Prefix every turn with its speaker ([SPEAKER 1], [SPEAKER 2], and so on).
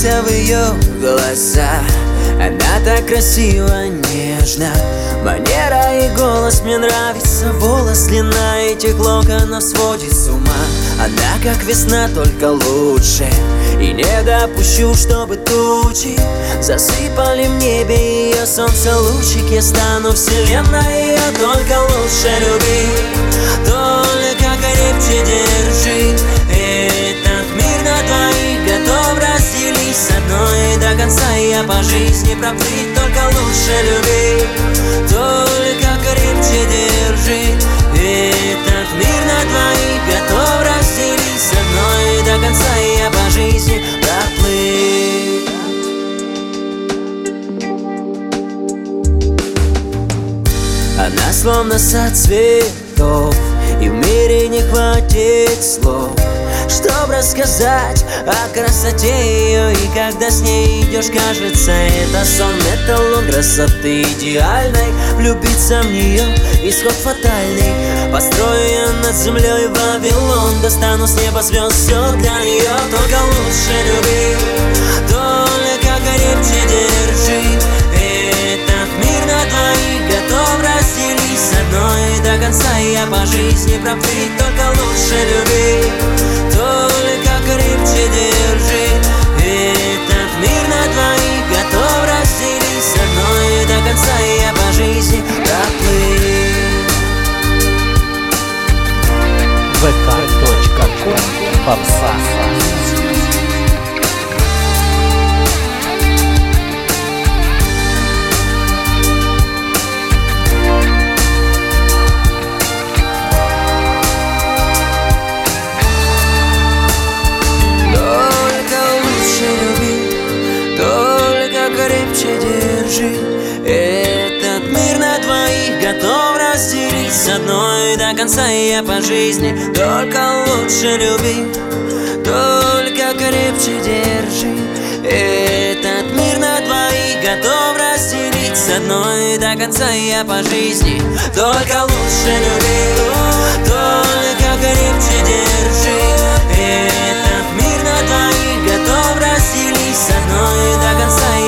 [SPEAKER 1] вгляделся в ее глаза. Она так красиво, нежно, манера и голос мне нравится. Волос, длина этих локонов сводит с ума. Она как весна, только лучше. И не допущу, чтобы тучи засыпали в небе ее солнце лучик. Я стану вселенной, ее только лучше люби, только крепче держи. Этот мир на двоих готов разделить, с одной до конца я по жизни проплыть. Только лучше люби, только крепче держи. Этот мир на двоих готов разделить, с одной до конца я по жизни проплыть. Она словно сад цветов, и в мире не хватит слов, чтоб рассказать о красоте ее. И когда с ней идешь, кажется, это сон, эталон красоты идеальной. Влюбиться в нее исход фатальный. Построю я над землей Вавилон, достану с неба звезд, все для нее. Только лучше люби, только крепче держи. Этот мир на двоих готов разделить, с одной до конца я по жизни проплыть. Только лучше люби, только крепче держи. Этот мир на двоих готов разделить, с одной до конца я по жизни проплыть.
[SPEAKER 2] vk.com Попса.
[SPEAKER 1] Крепче держи. Этот мир на двоих готов разделить, с одной до конца я по жизни. Только лучше люби, только крепче держи. Этот мир на двоих готов разделить, с одной до конца я по жизни. Только лучше люби, только крепче держи. Этот мир на двоих готов разделить, с одной до конца я